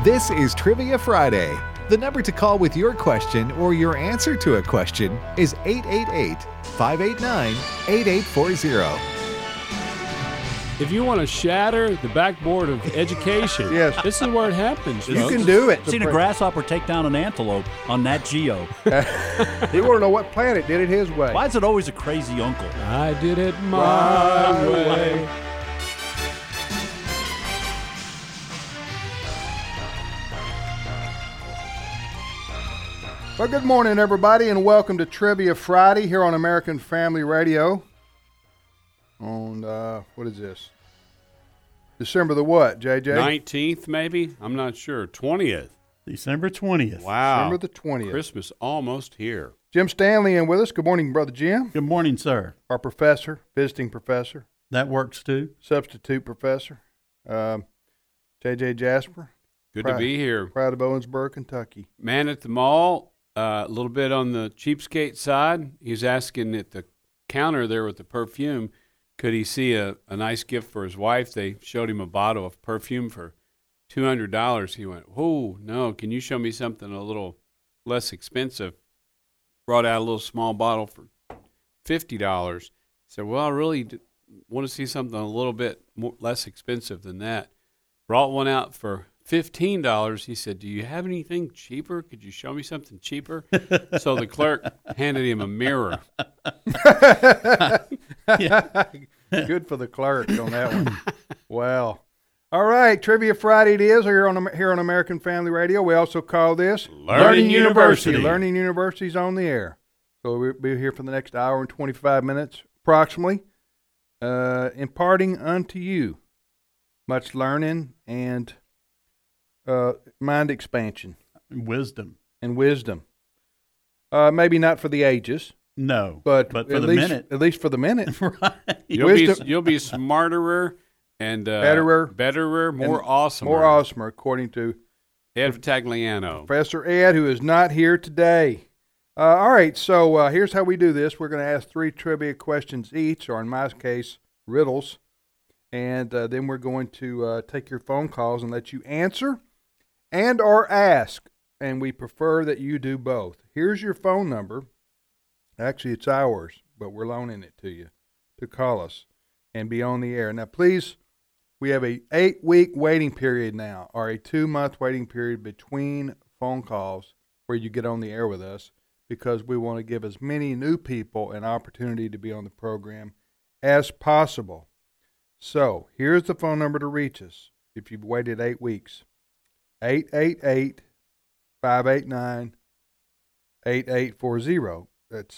This is Trivia Friday. The number to call with your question or your answer to a question is 888-589-8840. If you want to shatter the backboard of education, Yes. this is where it happens. You folks. can do it. I've seen a grasshopper take down an antelope on Nat Geo. He want to know what planet did it his way. Why is it always a crazy uncle? I did it my way. Well, good morning, everybody, and welcome to Trivia Friday here on American Family Radio. On, what is this? December the what, JJ? 19th, maybe? I'm not sure. 20th. December 20th. Wow. December the 20th. Christmas almost here. Jim Stanley in with us. Good morning, Brother Jim. Good morning, sir. Our professor, visiting professor, That works too. substitute professor, JJ Jasper. Good to be here. Proud of Owensboro, Kentucky. Man at the mall, a little bit on the cheapskate side. He's asking at the counter there with the perfume, could he see a nice gift for his wife? They showed him a bottle of perfume for $200. He went, oh, no, can you show me something a little less expensive? Brought out a little small bottle for $50. Said, well, I really want to see something a little bit less expensive than that. Brought one out for $15. He said, do you have anything cheaper? Could you show me something cheaper? So the clerk handed him a mirror. Good for the clerk on that one. Wow. All right, Trivia Friday it is here on American Family Radio. We also call this Learning University. Learning University's on the air. So we'll be here for the next hour and 25 minutes approximately, imparting unto you much learning and mind expansion. Wisdom. And wisdom. Maybe not for the ages, No. but for at the least, minute. At least for the minute. Right. You'll be smarterer and betterer, more awesome. More awesomer, according to Ed Tagliano. Professor Ed, who is not here today. All right, so here's how we do this. We're going to ask 3 trivia questions each, or in my case, riddles. And then we're going to take your phone calls and let you answer and or ask. And we prefer that you do both. Here's your phone number. Actually, it's ours, but we're loaning it to you to call us and be on the air. Now, please, we have a 8-week waiting period now, or a 2-month waiting period between phone calls where you get on the air with us, because we want to give as many new people an opportunity to be on the program as possible. So, here's the phone number to reach us if you've waited 8 weeks. 888-589-8840. That's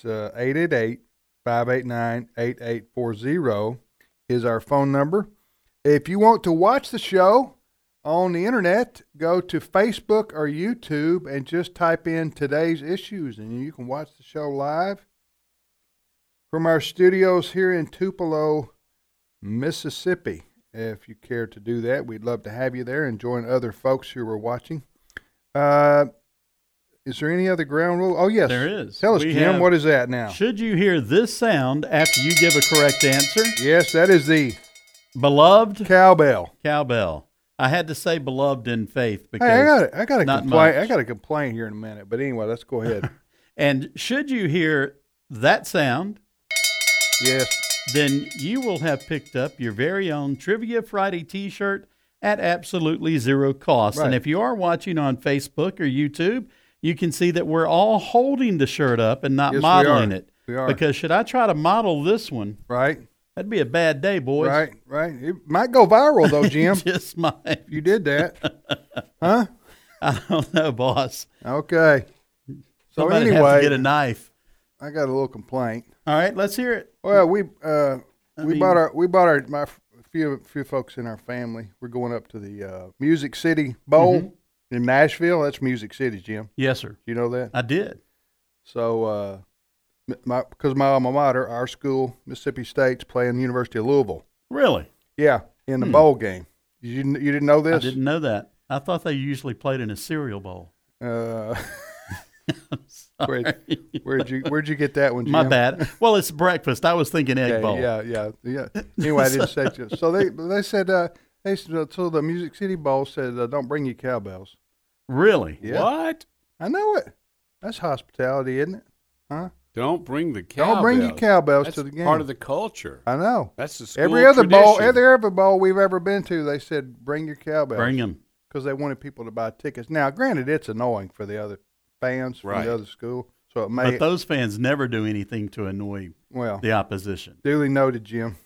888-589-8840 is our phone number. If you want to watch the show on the internet, go to Facebook or YouTube and just type in today's issues, and you can watch the show live from our studios here in Tupelo, Mississippi. If you care to do that, we'd love to have you there and join other folks who are watching. Is there any other ground rule? Oh, yes. There is. Tell us, Jim, what is that now? Should you hear this sound after you give a correct answer? Yes, that is the Beloved cowbell. cowbell. I had to say beloved in faith because Hey, I got a not complaint. much. I got a complaint here in a minute, but anyway, let's go ahead. And should you hear that sound, Yes. then you will have picked up your very own Trivia Friday t-shirt at absolutely zero cost. Right. And if you are watching on Facebook or YouTube, you can see that we're all holding the shirt up and not Yes, we modeling are. it. We are. Because should I try to model this one, Right. that'd be a bad day, boys. Right. It might go viral though, Jim. Just might. You did that. Huh? I don't know, boss. Okay. So Somebody'd have anyway, to get a knife. I got a little complaint. All right, let's hear it. Well, we mean- bought our few folks in our family. We're going up to the Music City Bowl in Nashville. That's Music City, Jim. Yes, sir. You know that? I did. So, because my alma mater, our school, Mississippi State's playing the University of Louisville. Really? Yeah, in the bowl game. You didn't know this? I didn't know that. I thought they usually played in a cereal bowl. Where'd you get that one, Jim? My bad. Well, it's breakfast. I was thinking egg bowl. Yeah. Anyway, I didn't say it. So they said, So the Music City Bowl said, "Don't bring your cowbells." Really? Yeah. What? I know it. That's hospitality, isn't it? Huh? Don't bring the cowbells. Don't bring your cowbells That's to the game. part of the culture. I know. That's the school Every other tradition. bowl we've ever been to, they said, "Bring your cowbells." Bring them. Because they wanted people to buy tickets. Now, granted, it's annoying for the other fans from Right. the other school, so it may. But those fans never do anything to annoy Well, the opposition. duly noted, Jim.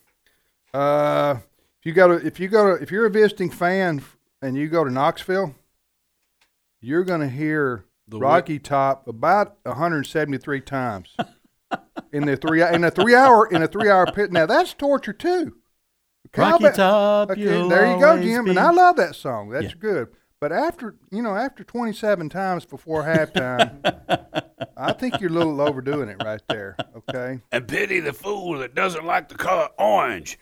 If you're a visiting fan and you go to Knoxville, you're going to hear The Rocky Top about 173 times in a 3 hour pit. Now that's torture too. Rocky Cowbell- Top, Okay, you'll there you go, always Jim. be- And I love that song. That's Yeah. good. But after 27 times before halftime, I think you're a little overdoing it right there. Okay. And pity the fool that doesn't like the color orange.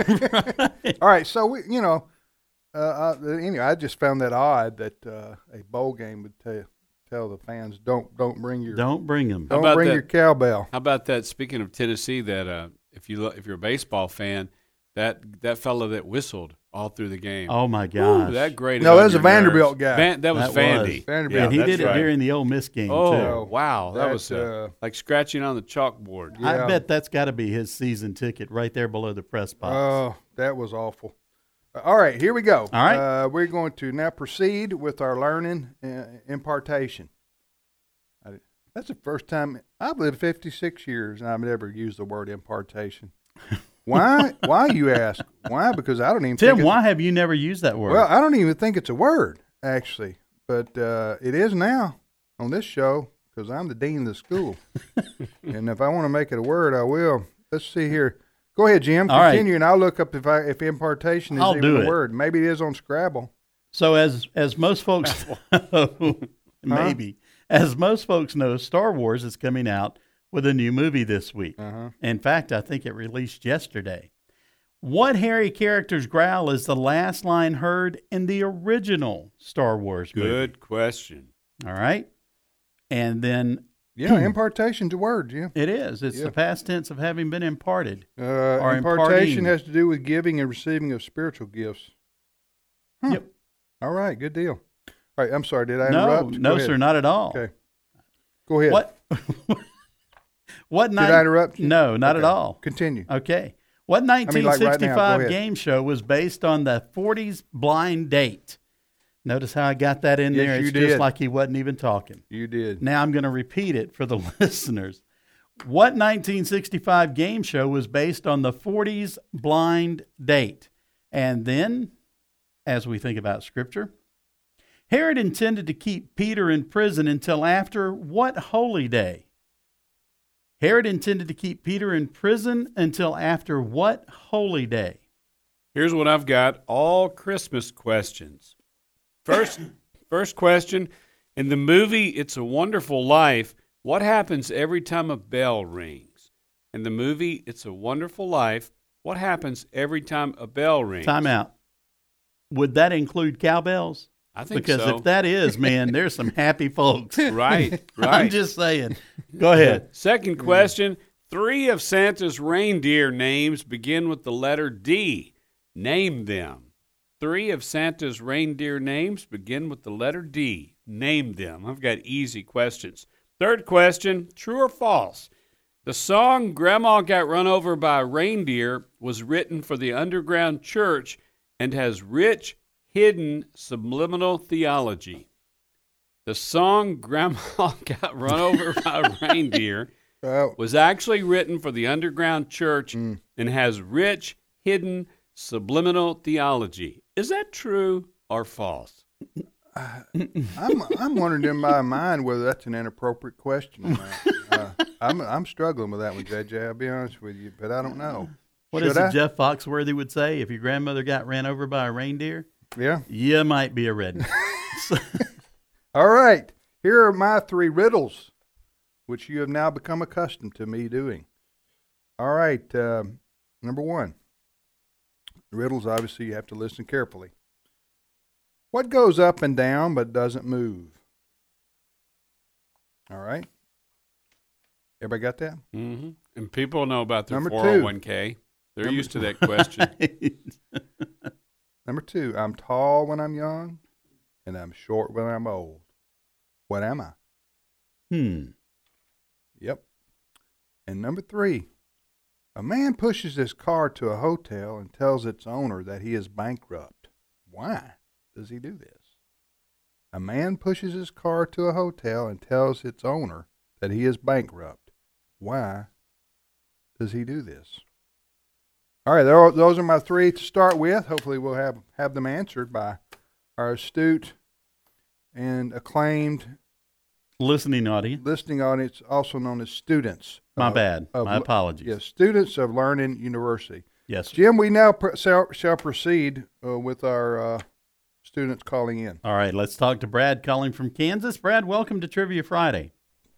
All right. So anyway, I just found that odd that a bowl game would tell the fans don't bring your Don't bring them. don't about bring that? your cowbell. How about that? Speaking of Tennessee, that if you're a baseball fan, that fellow that whistled all through the game. Oh my Ooh, gosh! that grated. No, on that was your a Vanderbilt nerves. guy. That was That Vandy. was. Vanderbilt. Yeah, and he that's did it right. during the Ole Miss game Oh too. wow, that was That's, like scratching on the chalkboard. Yeah. I bet that's got to be his season ticket right there below the press box. Oh, that was awful. All right, here we go. All right. We're going to now proceed with our learning impartation. That's the first time I've lived 56 years and I've never used the word impartation. Why? Why, you ask? Why? Because I don't even Tim, think why have you never used that word? Well, I don't even think it's a word, actually. But it is now on this show because I'm the dean of the school. And if I want to make it a word, I will. Let's see here. Go ahead, Jim. All right. Continue, and I'll look up if impartation is I'll even do a it. word. Maybe it is on Scrabble. So as most folks know, maybe as most folks know, Star Wars is coming out with a new movie this week. Uh-huh. In fact, I think it released yesterday. What Harry character's growl is the last line heard in the original Star Wars movie? Good question. All right. And then Yeah, impartation's a word, Jim. it is. It's Yeah. the past tense of having been imparted. Impartation imparting. has to do with giving and receiving of spiritual gifts. Huh. Yep. All right, good deal. All right, I'm sorry. Did I No, interrupt? Go no, ahead. sir, not at all. Okay. Go ahead. What? What Did I interrupt you? No, not Okay. at all. Continue. Okay. What like right now, 1965 go ahead. game show was based on the 40s blind date? Notice how I got that in Yes, there? you It's just did. like he wasn't even talking. You did. Now I'm going to repeat it for the listeners. What 1965 game show was based on the 40s blind date? And then, as we think about Scripture, Herod intended to keep Peter in prison until after what holy day? Herod intended to keep Peter in prison until after what holy day? Here's what I've got: all Christmas questions. First question: in the movie "It's a Wonderful Life," what happens every time a bell rings? In the movie "It's a Wonderful Life," what happens every time a bell rings? Time out. Would that include cowbells? I think Because so. if that is, man, there's some happy folks. Right. I'm just saying. Go ahead. Second question: 3 of Santa's reindeer names begin with the letter D. Name them. 3 of Santa's reindeer names begin with the letter D. Name them. I've got easy questions. Third question: true or false? The song "Grandma Got Run Over by a Reindeer" was written for the underground church and has rich, hidden, subliminal theology. The song "Grandma Got Run Over by a Reindeer" was actually written for the underground church and has rich, hidden, subliminal theology. Is that true or false? I'm wondering in my mind whether that's an inappropriate question or not. I'm struggling with that one, JJ. I'll be honest with you, but I don't know. What Should is it I? Jeff Foxworthy would say? If your grandmother got ran over by a reindeer, Yeah. you might be a redneck. All right. Here are my 3 riddles, which you have now become accustomed to me doing. All right. Number 1. Riddles, obviously, you have to listen carefully. What goes up and down but doesn't move? All right. Everybody got that? Mm-hmm. And people know about their Number 2. 401k. They're used to that question. Number 2, I'm tall when I'm young, and I'm short when I'm old. What am I? Yep. And number 3, a man pushes his car to a hotel and tells its owner that he is bankrupt. Why does he do this? A man pushes his car to a hotel and tells its owner that he is bankrupt. Why does he do this? All right, those are my 3 to start with. Hopefully we'll have them answered by our astute and acclaimed Listening audience. listening audience, also known as students. My bad. My apologies. Yes, students of Learning University. Yes. Jim, we now shall proceed with our students calling in. All right, let's talk to Brad calling from Kansas. Brad, welcome to Trivia Friday.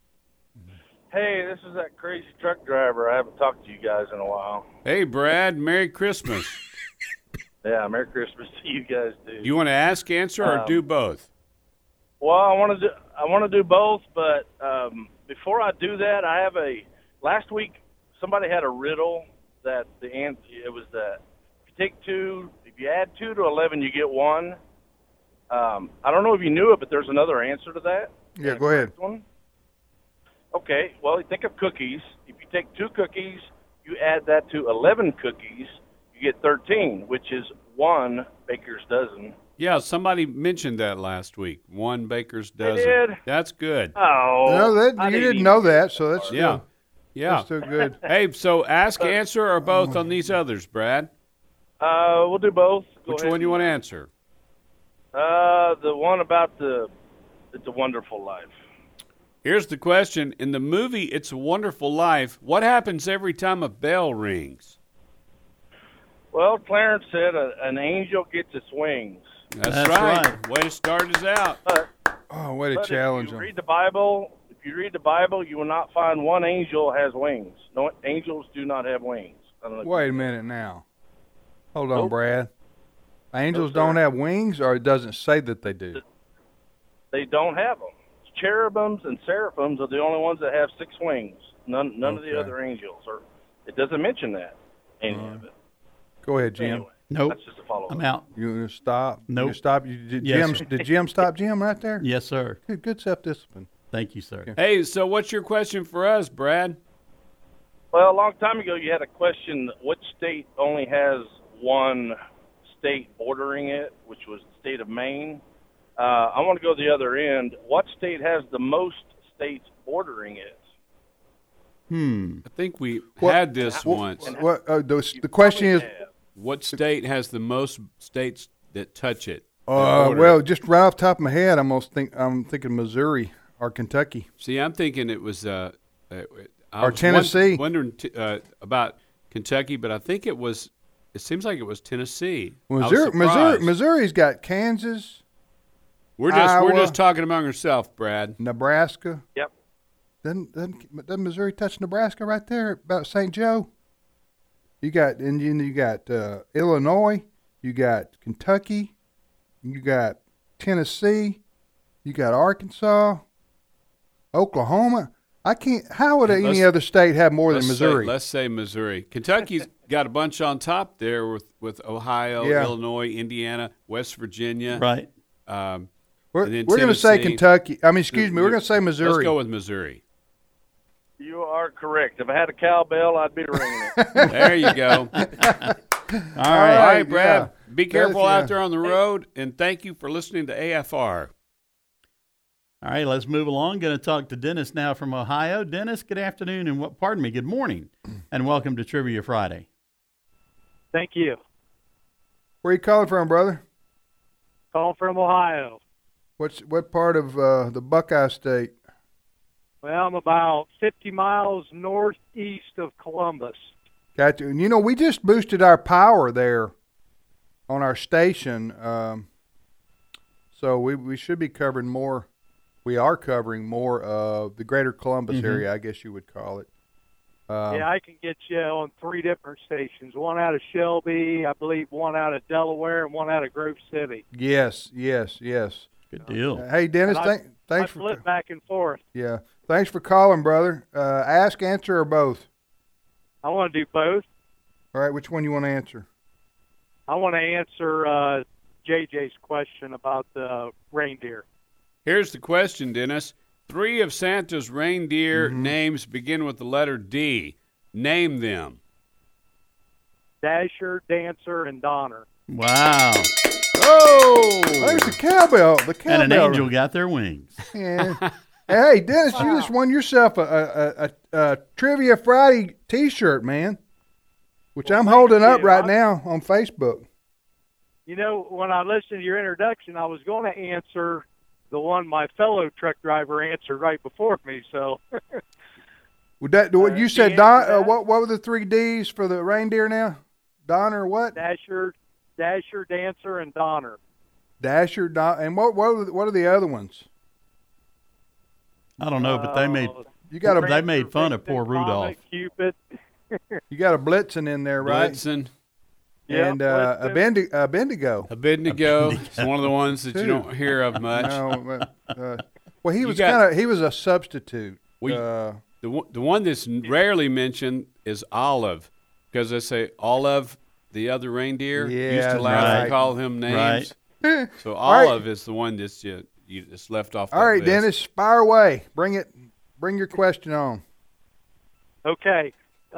Hey, this is that crazy truck driver. I haven't talked to you guys in a while. Hey, Brad, Merry Christmas. Yeah, Merry Christmas to you guys, too. Do you want to ask, answer, or do both? Well, I want to do both, but before I do that, I have last week somebody had a riddle that it was that if you add 2 to 11, you get 1. I don't know if you knew it, but there's another answer to that. Yeah, go ahead. One. Okay, well, think of cookies. If you take 2 cookies, you add that to 11 cookies, you get 13, which is 1 baker's dozen. Yeah, somebody mentioned that last week. 1 baker's dozen. did? That's good. Oh, No, you didn't know that, so that's Yeah. still, Yeah. that's still good. Hey, so ask, answer, or both on these others, Brad? We'll do both. Go Which ahead. one do you want to answer? The one about It's a Wonderful Life. Here's the question. In the movie It's a Wonderful Life, what happens every time a bell rings? Well, Clarence said an angel gets its wings. That's right. Way to start us out. Oh, way to But challenge if you them. read the Bible, you will not find one angel has wings. No, angels do not have wings. I don't know if Wait a you- minute now. Hold on, Nope. Brad. Angels sir. don't have wings, or it doesn't say that they do? They don't have them. Cherubims and seraphims are the only ones that have 6 wings. None of the Okay. other angels. Or it doesn't mention that. Any of it. Go ahead, Jim. Anyway, Nope. that's just a follow-up. I'm out. You gonna stop? Nope. You stop? Yes, sir. Did Jim stop Jim right there? Yes, sir. Good self-discipline. Thank you, sir. Okay. Hey, so what's your question for us, Brad? Well, a long time ago, you had a question: which state only has one state bordering it, which was the state of Maine. I want to go the other end. What state has the most states bordering it? I think we What- had this once. What? The question is, What state has the most states that touch it? that border well, it? just right off the top of my head, I'm thinking Missouri or Kentucky. See, I'm thinking it was I Or was Tennessee. wondering about Kentucky, but I think it was. It seems like it was Tennessee. I was surprised. Missouri's got Kansas, We're Iowa. just talking among ourselves, Brad. Nebraska. Yep. Doesn't Missouri touch Nebraska right there about St. Joe? You got Illinois, you got Kentucky, you got Tennessee, you got Arkansas, Oklahoma. I can't. How would any Let's- other state have more than Let's Missouri? Let's say Missouri. Kentucky's got a bunch on top there with Ohio, Yeah. Illinois, Indiana, West Virginia. Right. And we're then going to say Tennessee. Kentucky. I mean, excuse me. We're going to say Missouri. Let's go with Missouri. You are correct. If I had a cowbell, I'd be ringing it. There you go. All right. All right, Brad. yeah. Be careful Yeah. out there on the road, and thank you for listening to AFR. All right, let's move along. Going to talk to Dennis now from Ohio. Dennis, good afternoon and good morning, and welcome to Trivia Friday. Thank you. Where you calling from, brother? Calling from Ohio. What part of the Buckeye State? Well, I'm about 50 miles northeast of Columbus. Got you. And, we just boosted our power there on our station, so we should be covering more. We are covering more of the greater Columbus area, I guess you would call it. Yeah, I can get you on 3 different stations. One out of Shelby, I believe one out of Delaware, and one out of Grove City. Yes. Good deal. Hey, Dennis, And I thanks for flip back and forth. thanks for calling, brother. Ask, answer, or both. I want to do both. All right, which one you want to answer? I want to answer JJ's question about the reindeer. Here's the question, Dennis. 3 of Santa's reindeer names begin with the letter D. Name them. Dasher, Dancer, and Donner. Wow. Oh, there's the cowbell. The cowbell. And an angel got their wings. Yeah. Hey, Dennis, you just won yourself a Trivia Friday T-shirt, man, which I'm holding up right now on Facebook. You know, when I listened to your introduction, I was going to answer the one my fellow truck driver answered right before me. So, Would that what you said? What were the 3 D's for the reindeer now? Donner, what? Dasher, Dancer, and Donner. Dasher, and what are the other ones? I don't know, but they made they made fun of poor Rudolph. Cupid. You got a Blitzen in there, right? Blitzen. And Abednego. Abednego is one of the ones that you don't hear of much. No, well, he was a substitute. The one that's rarely mentioned is Olive, because they say Olive, the other reindeer, used to laugh and call him names. Right. So Olive is the one that's just left off. All right, list. Dennis, fire away. Bring your question on. Okay.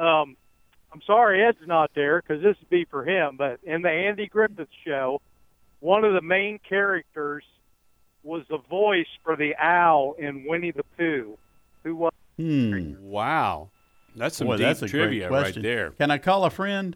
I'm sorry Ed's not there because this would be for him, but in the Andy Griffith Show, one of the main characters was the voice for the owl in Winnie the Pooh. Who was? Wow. That's some deep that's a trivia great right question. there. Can I call a friend?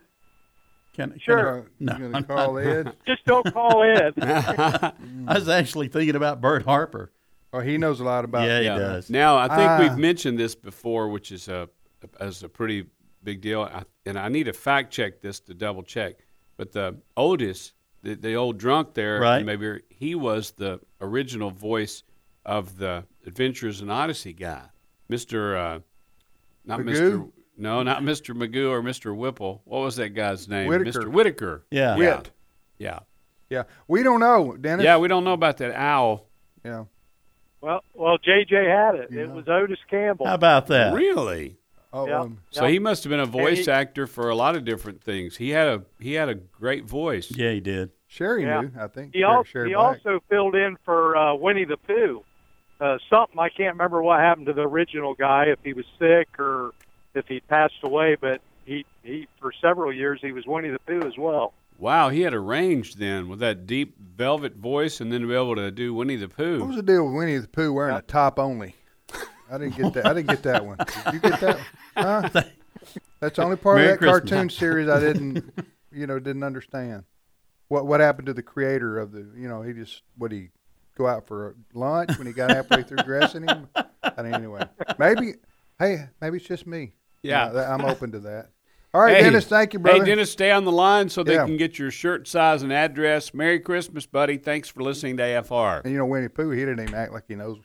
Sure. You're going to call Ed? Just don't call Ed. I was actually thinking about Bert Harper. Oh, he knows a lot about it. Yeah, he does. Now, I think we've mentioned this before, which is a pretty big deal, and I need to fact check this to double check. But the Otis, the old drunk there, right? Maybe he was the original voice of the Adventures in Odyssey guy, Mr. Not Magoo? Mr. No, not Mr. Magoo or Mr. Whipple. What was that guy's name? Whitaker. Mr. Whitaker. Yeah. Whit. Yeah. Yeah. We don't know, Dennis. Yeah, we don't know about that owl. Yeah. Well, JJ had it. It was Otis Campbell. How about that? Really? Oh, Yeah. So he must have been a voice actor for a lot of different things. He had a great voice. Yeah, he did. Sherry Yeah. knew, I think. He Sherry Black. also filled in for Winnie the Pooh. Something I can't remember what happened to the original guy, if he was sick or if he passed away, but he for several years he was Winnie the Pooh as well. Wow, he had a range then with that deep velvet voice, and then to be able to do Winnie the Pooh. What was the deal with Winnie the Pooh wearing a top only? I didn't get that. I didn't get that one. Did you get that? Huh? That's the only part Merry of that Christmas. cartoon series I didn't understand. What happened to the creator of the? He just he go out for lunch when he got halfway through dressing him. And anyway, maybe it's just me. Yeah. I'm open to that. All right, Hey, Dennis, thank you, brother. Hey, Dennis, stay on the line so they Yeah. can get your shirt size and address. Merry Christmas, buddy. Thanks for listening to AFR. And Winnie the Pooh, he didn't even act like he knows.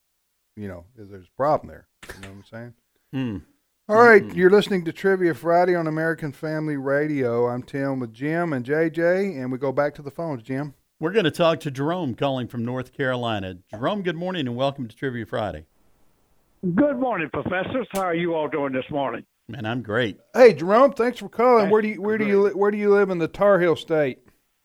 There's a problem there. You know what I'm saying? All right, you're listening to Trivia Friday on American Family Radio. I'm Tim with Jim and JJ, and we go back to the phones, Jim. We're going to talk to Jerome calling from North Carolina. Jerome, good morning and welcome to Trivia Friday. Good morning, professors. How are you all doing this morning? Man, I'm great. Hey, Jerome, thanks for calling. Where do you live in the Tar Heel State?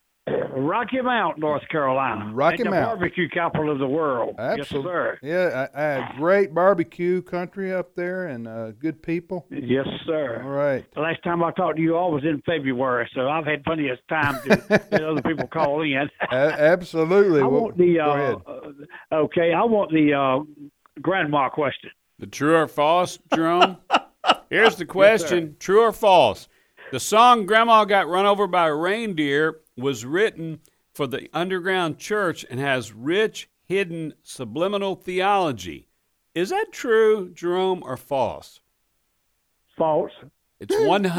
Rocky Mount, North Carolina. Rocky and Mount. the barbecue capital of the world. Absolutely. Yes, sir. Yeah, I had great barbecue country up there and good people. Yes, sir. All right. The last time I talked to you all was in February, so I've had plenty of time to let other people call in. Absolutely. I want the go ahead. I want the grandma question. The true or false, Jerome? Here's the question, true or false? The song Grandma Got Run Over by a Reindeer was written for the underground church and has rich, hidden, subliminal theology. Is that true, Jerome, or false? False. It's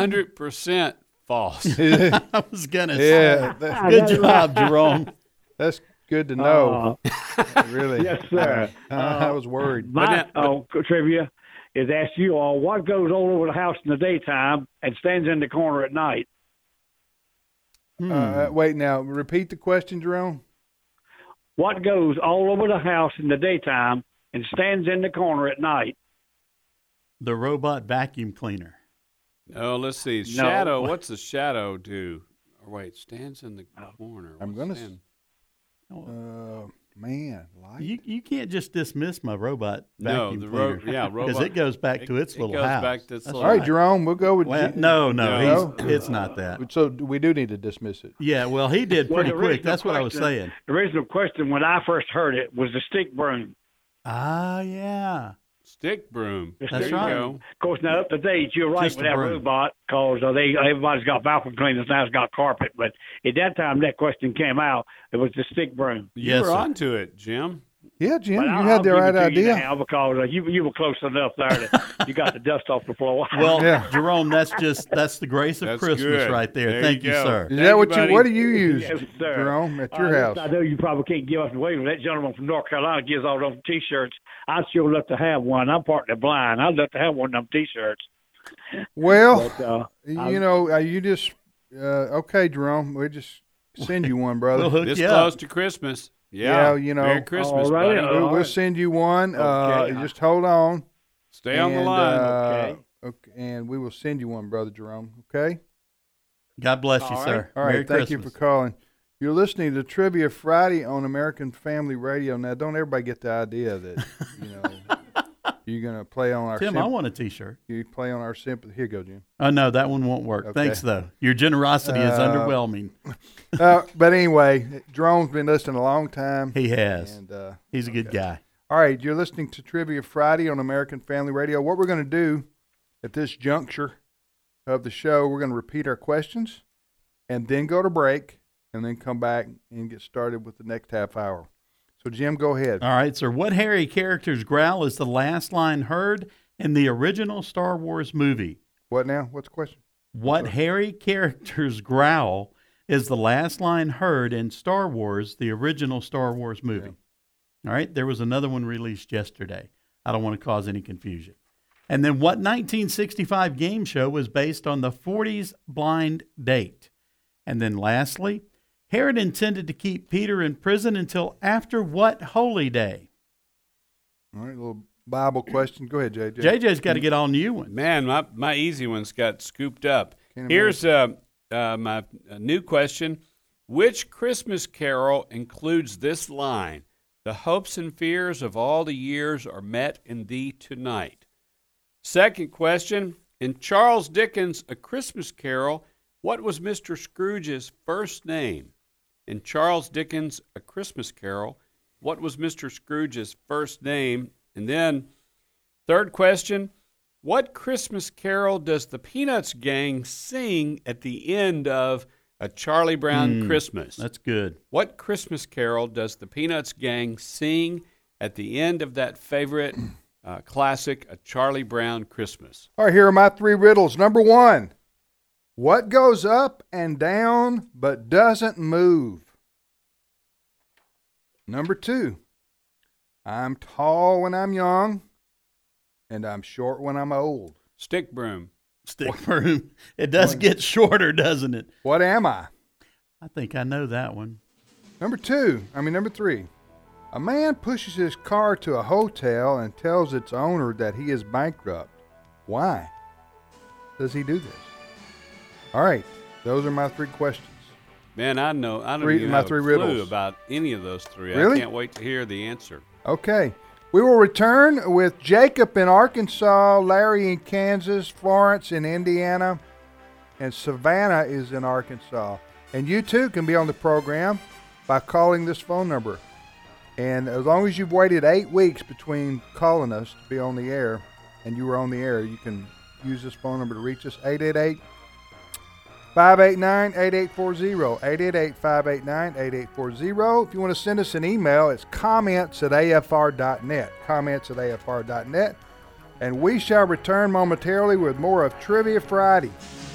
100% false. I was going to say. Yeah, Good job, Jerome. that's good to know. Really. Yes, sir. I was worried. My trivia is ask you all what goes all over the house in the daytime and stands in the corner at night. Wait, now, repeat the question, Jerome. What goes all over the house in the daytime and stands in the corner at night? The robot vacuum cleaner. Oh, let's see. Shadow. What's the shadow do Or wait, stands in the corner. I'm What's gonna stand? Man, light. You can't just dismiss my robot No, vacuum the cleaner. robot. Because it goes back to its it little goes house. back to its That's little All right, house. Jerome, we'll go with Well, Jim. no, it's not that. So we do need to dismiss it. Yeah, well, he did Well, pretty the quick. original That's what I was question- saying. The original question when I first heard it was the stick broom. Ah, yeah. Stick broom. The That's stick right. broom. Of course, now up to date, you're right Just with a that broom. robot because everybody's got vacuum cleaners now. It's got carpet, but at that time that question came out, it was the stick broom. You Yes, were sir. onto it, Jim. Yeah, Jim, But you I'll had the give it right to you idea. now because you were close enough there that you got the dust off the floor. Well, Yeah. Jerome, that's the grace of That's Christmas good. right there. There Thank you you, go. sir. Is Thank that you, what buddy. what do you use, Yes, sir. Jerome, at your house? I know you probably can't give us away with that gentleman from North Carolina gives all those T-shirts. I'd sure love to have one. I'm partly blind. I'd love to have one of them T-shirts. Well, But, you just okay, Jerome. We'll just send you one, brother. We'll hook This you close up. to Christmas. Yeah, Yeah, you know. Merry Christmas, All right. buddy. We'll send you one. Okay. Just hold on. Stay on the And, line. okay, and we will send you one, brother Jerome. Okay. God bless you, All sir. All right. Merry Thank you Christmas. for calling. You're listening to Trivia Friday on American Family Radio. Now, don't everybody get the idea that you're gonna play on our Tim, I want a T-shirt. you play on our sympathy. Here you go, Jim. Oh, no, that one won't work. Okay. Thanks, though. Your generosity is underwhelming. But anyway, Jerome's been listening a long time. He has. And He's a good guy. all right, you're listening to Trivia Friday on American Family Radio. What we're going to do at this juncture of the show, we're going to repeat our questions and then go to break and then come back and get started with the next half hour. So, Jim, go ahead. All right, sir. What Harry character's growl is the last line heard in the original Star Wars movie? What now? What's the question? What Harry character's growl is the last line heard in Star Wars, the original Star Wars movie? All right, there was another one released yesterday. I don't want to cause any confusion. And then what 1965 game show was based on the 40s blind date? And then lastly, Herod intended to keep Peter in prison until after what holy day? All right, a little Bible question. Go ahead, JJ. JJ's got to get all new ones. Man, my easy ones got scooped up. Can't Here's my new question. Which Christmas carol includes this line? The hopes and fears of all the years are met in thee tonight. Second question. In Charles Dickens' A Christmas Carol, what was Mr. Scrooge's first name? In Charles Dickens' A Christmas Carol, what was Mr. Scrooge's first name? And then, third question, what Christmas carol does the Peanuts gang sing at the end of A Charlie Brown Christmas? That's good. What Christmas carol does the Peanuts gang sing at the end of that favorite classic, A Charlie Brown Christmas? All right, here are my three riddles. Number one, what goes up and down but doesn't move? Number two, I'm tall when I'm young and I'm short when I'm old. Stick broom. Stick broom. It does get shorter, doesn't it? What am I? I think I know that one. Number three, a man pushes his car to a hotel and tells its owner that he is bankrupt. Why does he do this? All right, those are my three questions. Man, I don't Three- even my have three a clue riddles. about any of those three. Really? I can't wait to hear the answer. Okay. We will return with Jacob in Arkansas, Larry in Kansas, Florence in Indiana, and Savannah is in Arkansas. And you too can be on the program by calling this phone number. And as long as you've waited 8 weeks between calling us to be on the air and you were on the air, you can use this phone number to reach us, 888-589-8840, 888-589-8840. If you want to send us an email, it's comments@afr.net, comments@afr.net. And we shall return momentarily with more of Trivia Friday.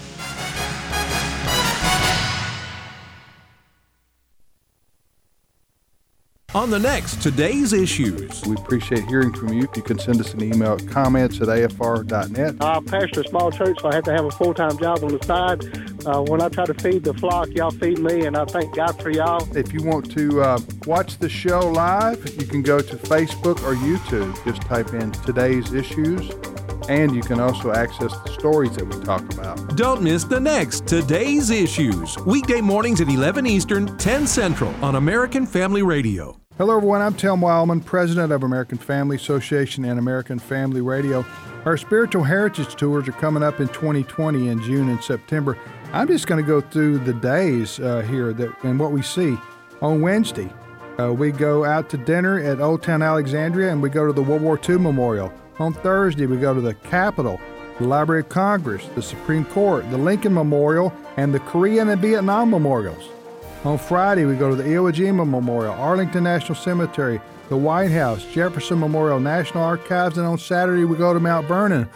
On the next Today's Issues. We appreciate hearing from you. If you can send us an email at comments@afr.net. I pastor a small church, so I have to have a full-time job on the side. When I try to feed the flock, y'all feed me, and I thank God for y'all. If you want to watch the show live, you can go to Facebook or YouTube. Just type in Today's Issues, and you can also access the stories that we talk about. Don't miss the next Today's Issues, weekday mornings at 11 Eastern, 10 Central on American Family Radio. Hello, everyone. I'm Tim Wildman, president of American Family Association and American Family Radio. Our spiritual heritage tours are coming up in 2020 in June and September. I'm just going to go through the days here and what we see. On Wednesday, we go out to dinner at Old Town Alexandria, and we go to the World War II Memorial. On Thursday, we go to the Capitol, the Library of Congress, the Supreme Court, the Lincoln Memorial, and the Korean and Vietnam Memorials. On Friday, we go to the Iwo Jima Memorial, Arlington National Cemetery, the White House, Jefferson Memorial, National Archives, and on Saturday, we go to Mount Vernon.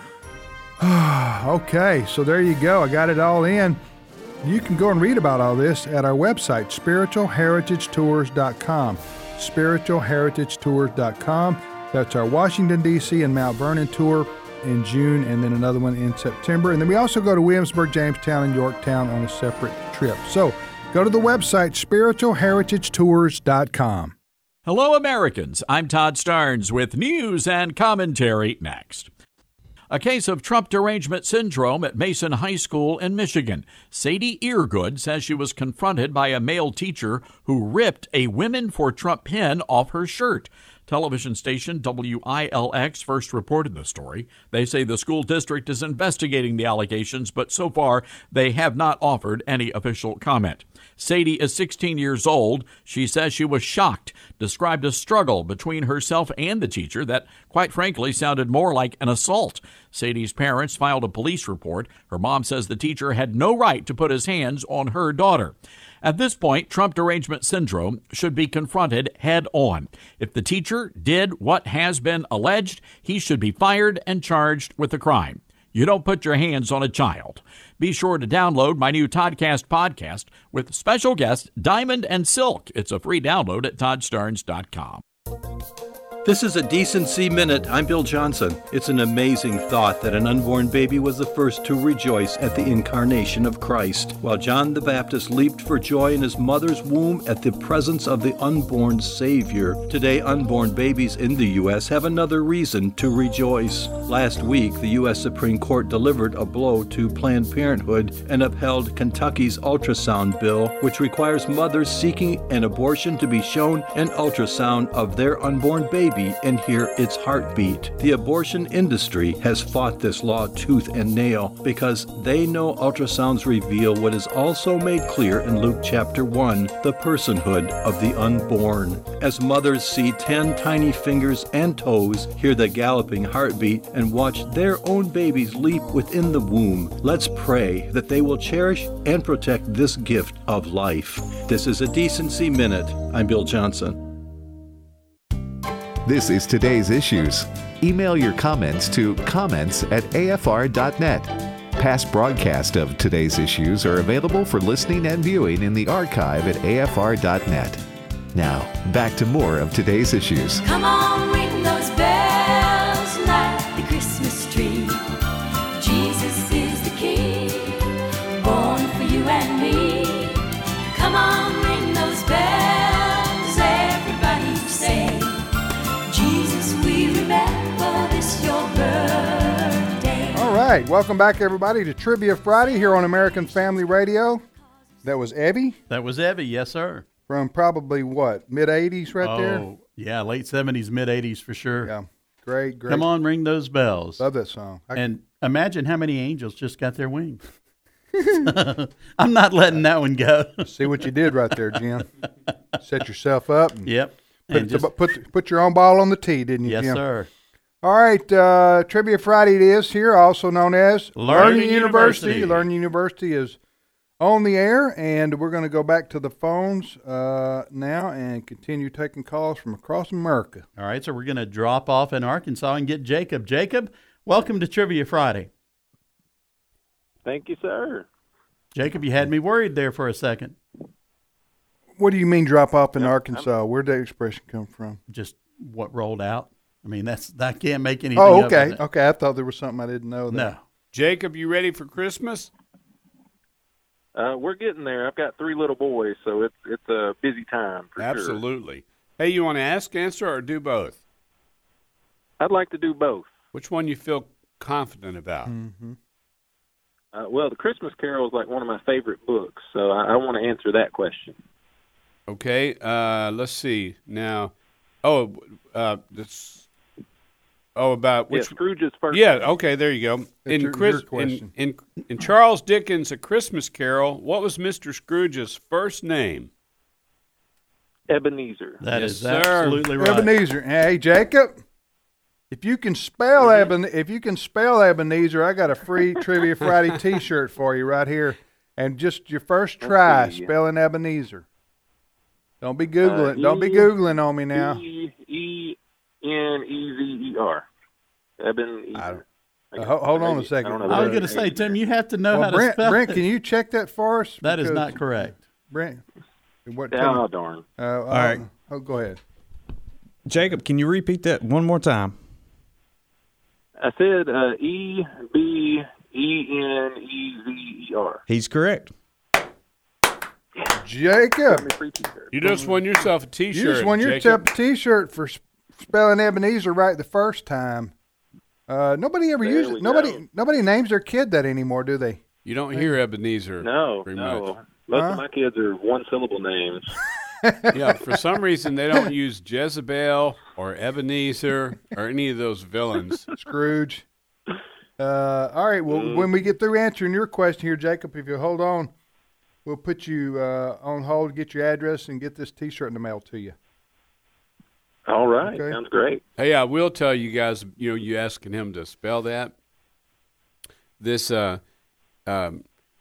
Okay, so there you go. I got it all in. You can go and read about all this at our website, spiritualheritagetours.com. Spiritualheritagetours.com. That's our Washington, D.C. and Mount Vernon tour in June, and then another one in September. And then we also go to Williamsburg, Jamestown, and Yorktown on a separate trip. So go to the website, spiritualheritagetours.com. Hello, Americans. I'm Todd Starnes with news and commentary next. A case of Trump derangement syndrome at Mason High School in Michigan. Sadie Eargood says she was confronted by a male teacher who ripped a Women for Trump pin off her shirt. Television station WILX first reported the story. They say the school district is investigating the allegations, but so far they have not offered any official comment. Sadie is 16 years old. She says she was shocked, described a struggle between herself and the teacher that, quite frankly, sounded more like an assault. Sadie's parents filed a police report. Her mom says the teacher had no right to put his hands on her daughter. At this point, Trump derangement syndrome should be confronted head on. If the teacher did what has been alleged, he should be fired and charged with the crime. You don't put your hands on a child. Be sure to download my new Toddcast podcast with special guests Diamond and Silk. It's a free download at toddstarnes.com. This is a Decency Minute. I'm Bill Johnson. It's an amazing thought that an unborn baby was the first to rejoice at the incarnation of Christ, while John the Baptist leaped for joy in his mother's womb at the presence of the unborn Savior. Today, unborn babies in the U.S. have another reason to rejoice. Last week, the U.S. Supreme Court delivered a blow to Planned Parenthood and upheld Kentucky's ultrasound bill, which requires mothers seeking an abortion to be shown an ultrasound of their unborn baby and hear its heartbeat. The abortion industry has fought this law tooth and nail because they know ultrasounds reveal what is also made clear in Luke chapter 1, the personhood of the unborn. As mothers see 10 tiny fingers and toes, hear the galloping heartbeat, and watch their own babies leap within the womb, let's pray that they will cherish and protect this gift of life. This is a Decency Minute. I'm Bill Johnson. This is Today's Issues. Email your comments to comments@afr.net. Past broadcasts of Today's Issues are available for listening and viewing in the archive at afr.net. Now, back to more of Today's Issues. Come on, ring those bells, light the Christmas tree. Jesus is the King, born for you and me. Come on, ring those bells, everybody say, Jesus, we remember this your birthday. All right, welcome back, everybody, to Trivia Friday here on American Family Radio. That was Evie. That was Evie, yes, sir. From probably, what, mid-'80s there? Oh, yeah, late 70s, mid-'80s for sure. Yeah, great. Come on, ring those bells. Love that song. And imagine how many angels just got their wings. I'm not letting that one go. See what you did right there, Jim. Set yourself up. Yep. Put your own ball on the tee, didn't you, yes, Jim? Yes, sir. All right, Trivia Friday it is here, also known as Learning University. Learning University is on the air, and we're going to go back to the phones now and continue taking calls from across America. All right, so we're going to drop off in Arkansas and get Jacob. Jacob, welcome to Trivia Friday. Thank you, sir. Jacob, you had me worried there for a second. What do you mean drop off in Arkansas? Where'd that expression come from? Just what rolled out. I mean, that can't make anything up. Oh, okay. Of it. Okay, I thought there was something I didn't know. No. Jacob, you ready for Christmas? We're getting there. I've got 3 little boys, so it's a busy time for Absolutely. Sure. Hey, you want to ask, answer, or do both? I'd like to do both. Which one you feel confident about? Mm-hmm. Well, The Christmas Carol is like one of my favorite books, so I want to answer that question. Okay, let's see now. About which? Yeah, Scrooge's first. Yeah, okay, there you go. That's your question. In Charles Dickens' A Christmas Carol, what was Mr. Scrooge's first name? Ebenezer. That Yes, is sir. absolutely right. Ebenezer. Hey, Jacob. If you can spell Ebenezer, I got a free Trivia Friday T-shirt for you right here. And just your first try spelling Ebenezer. Don't be googling. Don't be googling on me now. Ebenezer. Ebenezer. Hold on a second. I was going to say, Tim, you have to know how to Brent, spell Brent, it. can you check that for us? That is Because not correct. Brent. What? Oh, darn. All right. Oh, go ahead. Jacob, can you repeat that one more time? I said Ebenezer. He's correct. Jacob, You just won yourself a T-shirt. you just won yourself a T-shirt for spelling Ebenezer right the first time. Nobody ever uses it. Nobody names their kid that anymore, do they? You don't hear Ebenezer. No. very Most much. of my kids are one-syllable names. Yeah, for some reason they don't use Jezebel or Ebenezer or any of those villains. Scrooge. All right. Well, when we get through answering your question here, Jacob, if you hold on, we'll put you on hold, get your address, and get this T-shirt in the mail to you. All right. Okay. Sounds great. Hey, I will tell you guys, you asking him to spell that. This fella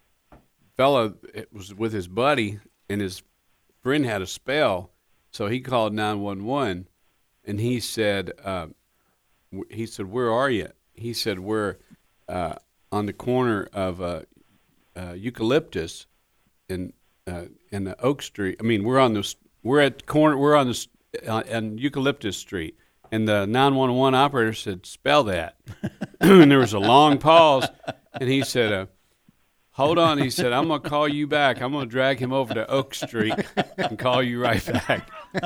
was with his buddy, and his friend had a spell, so he called 911, and he said, where are you? He said, we're on the corner of Eucalyptus and the Oak Street. I mean, we're at the corner. We're on Eucalyptus Street, and the 911 operator said, "Spell that." And there was a long pause, and he said, "Hold on." He said, "I'm gonna call you back. I'm gonna drag him over to Oak Street and call you right back."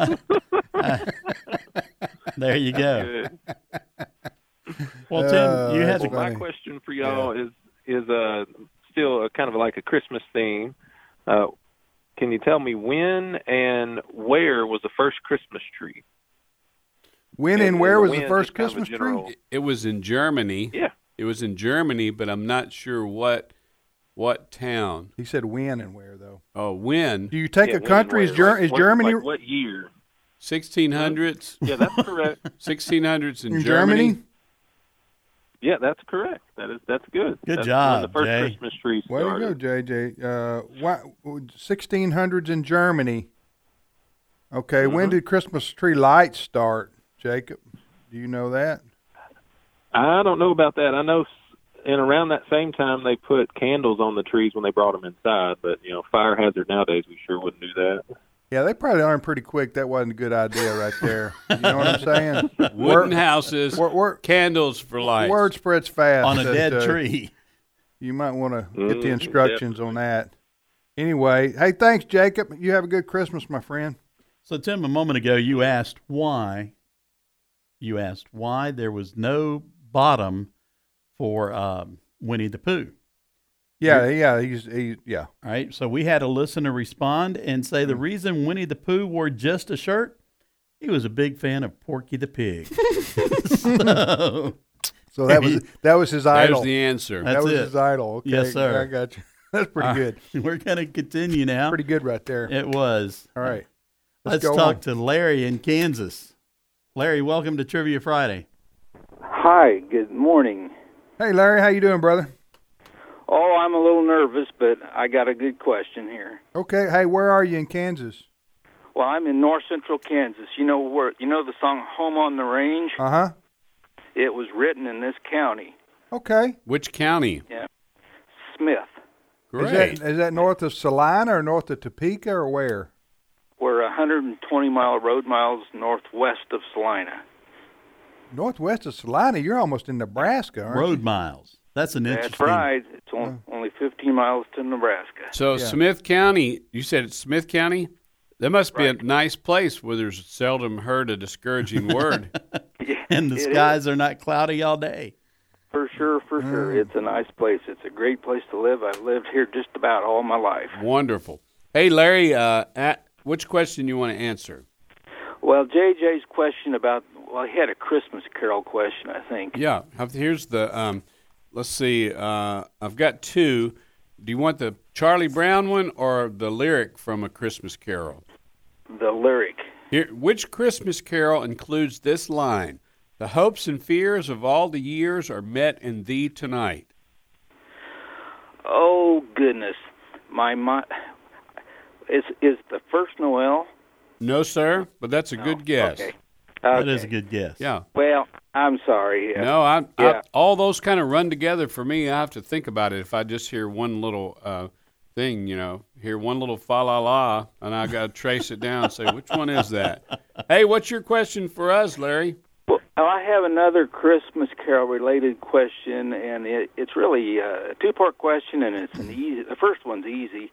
There you go. Good. Well, Tim, you had Well, my question for y'all is still kind of like a Christmas theme. Can you tell me when and where was the first Christmas tree? When and where was the first Christmas tree? It was in Germany. Yeah. It was in Germany, but I'm not sure what town. He said when and where, though. Oh, when? Do you take a country? Is Germany? Like what year? 1600s. Yeah, that's correct. 1600s in Germany? Yeah, that's correct. That's good. Good That's job, when the first Jay. Christmas tree Way to started. go, JJ. 1600s in Germany. Okay, when did Christmas tree lights start, Jacob? Do you know that? I don't know about that. I know and around that same time they put candles on the trees when they brought them inside, but, fire hazard nowadays, we sure wouldn't do that. Yeah, they probably learned pretty quick that wasn't a good idea right there. You know what I'm saying? Wooden houses, candles for lights. Word spreads fast. On a dead tree. You might want to get the instructions on that. Anyway, hey, thanks, Jacob. You have a good Christmas, my friend. So, Tim, a moment ago, you asked why there was no bottom for Winnie the Pooh. Yeah, he's yeah. All right, so we had a listener respond and say the reason Winnie the Pooh wore just a shirt, he was a big fan of Porky the Pig. So that was his idol. There's the answer. That was his idol. Okay, yes, sir. I got you. That's pretty good. We're going to continue now. Pretty good right there. It was. All right. Let's go talk on. to Larry in Kansas. Larry, welcome to Trivia Friday. Hi, good morning. Hey, Larry, how you doing, brother? Oh, I'm a little nervous, but I got a good question here. Okay. Hey, where are you in Kansas? Well, I'm in north central Kansas. You know the song Home on the Range? Uh-huh. It was written in this county. Okay. Which county? Yeah. Smith. Great. Is that north of Salina or north of Topeka or where? We're 120 road miles northwest of Salina. Northwest of Salina? You're almost in Nebraska, aren't Road you? miles. That's an interesting. That's right. It's only 15 miles to Nebraska. So Smith County, you said it's Smith County? That must be a nice place where there's seldom heard a discouraging word. And the skies are not cloudy all day. For sure, for sure. It's a nice place. It's a great place to live. I've lived here just about all my life. Wonderful. Hey, Larry, which question you want to answer? Well, JJ's question about, he had a Christmas Carol question, I think. Yeah. Here's the, let's see, I've got two. Do you want the Charlie Brown one or the lyric from A Christmas Carol? The lyric. Here, which Christmas Carol includes this line? The hopes and fears of all the years are met in thee tonight. Oh, goodness. Is the first Noel? No, sir, but that's a good guess. Okay. That is a good guess. Yeah. Well, I'm sorry. No, all those kind of run together for me. I have to think about it. If I just hear one little thing, hear one little fa-la-la, and I got to trace it down and say, which one is that? Hey, what's your question for us, Larry? Well, I have another Christmas Carol-related question, and it's really a two-part question, and it's the first one's easy.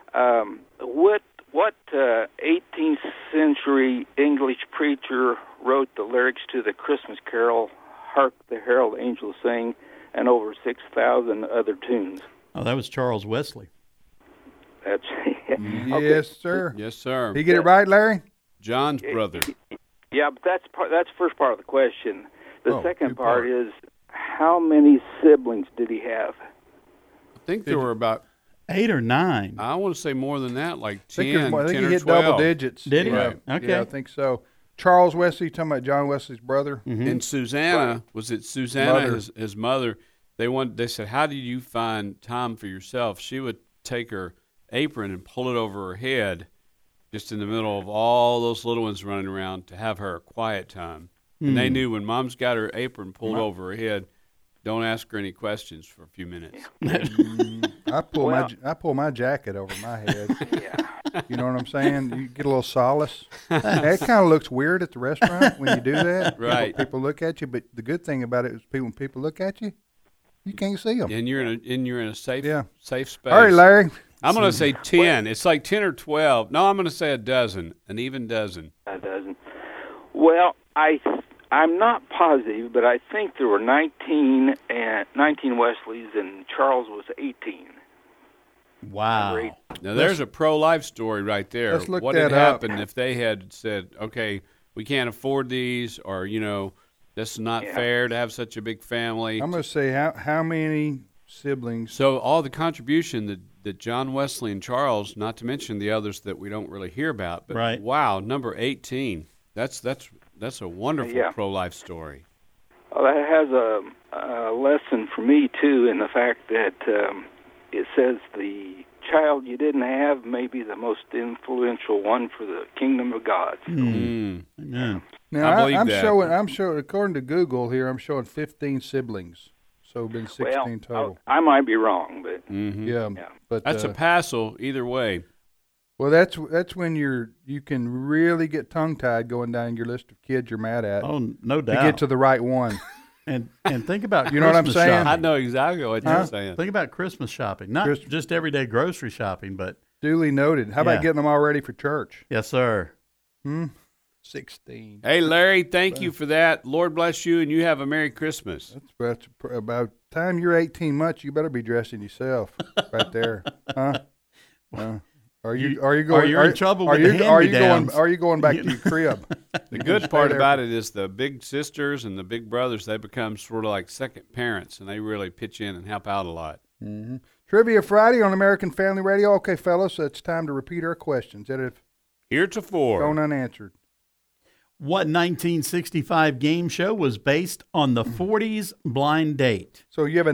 What 18th century English preacher wrote the lyrics to the Christmas Carol, Hark the Herald Angels Sing, and over 6,000 other tunes? Oh, that was Charles Wesley. That's Yes, sir. Yes, sir. Did you get it right, Larry? John's brother. Yeah, but that's the first part of the question. The second part two-part. is, how many siblings did he have? I think there were about 8 or 9. I want to say more than that, like I think 10, he 10 or hit 12. double digits. Did he? Right. Okay. Yeah, I think so. Charles Wesley, talking about John Wesley's brother. Mm-hmm. And Susanna, was it Susanna, Mother. his mother? They said, how did you find time for yourself? She would take her apron and pull it over her head just in the middle of all those little ones running around to have her a quiet time. And they knew when Mom's got her apron pulled over her head, don't ask her any questions for a few minutes. I pull my jacket over my head. You know what I'm saying? You get a little solace. That kind of looks weird at the restaurant when you do that. Right. People look at you, but the good thing about it is when people look at you, you can't see them. And you're in a safe safe space. All right, Larry. I'm going to say 10. It's like 10 or 12. No, I'm going to say a dozen, an even dozen. A dozen. Well, I'm not positive, but I think there were 19 Wesleys, and Charles was 18. Wow. Now, there's a pro-life story right there. Let's look what that had up. happened if they had said, okay, we can't afford these, or, this is not fair to have such a big family. I'm going to say how many siblings. So all the contribution that John Wesley and Charles, not to mention the others that we don't really hear about, but right. Wow, number 18. That's a wonderful pro-life story. Well, that has a lesson for me, too, in the fact that it says the child you didn't have may be the most influential one for the kingdom of God. So. Amen. Now, I believe I'm that. I'm showing, according to Google here, I'm showing 15 siblings. So it's been 16 total. I might be wrong, but Yeah, but That's a passel either way. well, that's when you can really get tongue tied going down your list of kids you're mad at. Oh, no To doubt. get to the right one. And think about You know what I'm Christmas saying? I shopping. know exactly what you're saying. Think about Christmas shopping. Not just everyday grocery shopping, but Duly noted. How about getting them all ready for church? yes, sir. 16. Hey, Larry, thank you for that. Lord bless you, and you have a Merry Christmas. That's about time you're 18 months. You better be dressing yourself right there, huh? Are you going? you're in trouble with the Are you going? hand-me-downs. Are you going back to your crib? The good part about it is the big sisters and the big brothers, they become sort of like second parents, and they really pitch in and help out a lot. Mm-hmm. Trivia Friday on American Family Radio. Okay, fellas, it's time to repeat our questions that have Heretofore gone unanswered. What 1965 game show was based on the 40s blind date? So you have a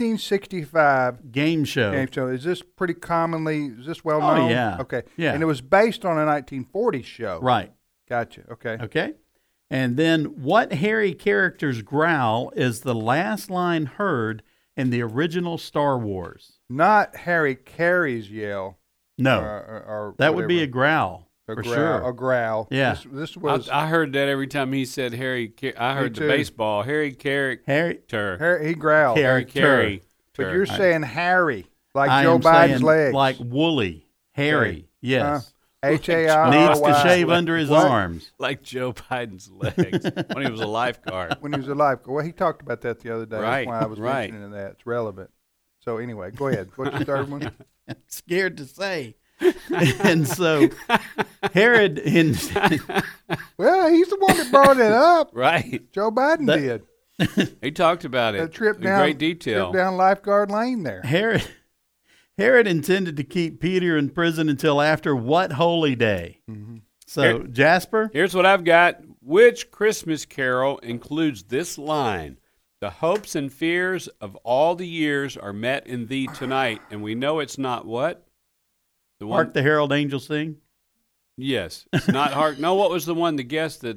1965 game show. Is this pretty commonly, is this well known? Oh, yeah. Okay. Yeah. And it was based on a 1940s show. Right. Gotcha. Okay. Okay. And then what Harry character's growl is the last line heard in the original Star Wars? Not Harry Carey's yell. No. Or that would be whatever. a growl. A for growl, sure. a growl. Yeah. This was. I heard that every time he said Harry. I heard the too. baseball. Harry character. He growled. Harry Carey. But you're saying Harry, like I Joe am Biden's saying legs. like woolly, hairy. Yes. H-A-I-R-Y. Needs to shave under his arms. Like Joe Biden's legs when he was a lifeguard. When he was a lifeguard. Well, he talked about that the other day. Right, That's why I was right. mentioning that. It's relevant. So anyway, go ahead. What's your third one? I'm scared to say. And so Herod well, he's the one that brought it up. Right. Joe Biden did. He talked about it A trip in down, great detail. Trip down Lifeguard Lane there. Herod intended to keep Peter in prison until after what holy day? Mm-hmm. So, Jasper? Here's what I've got. Which Christmas carol includes this line? The hopes and fears of all the years are met in thee tonight. And we know it's not what? The one. Hark the Herald Angels Sing? Yes. It's not Hark. No, what was the one, the guest that...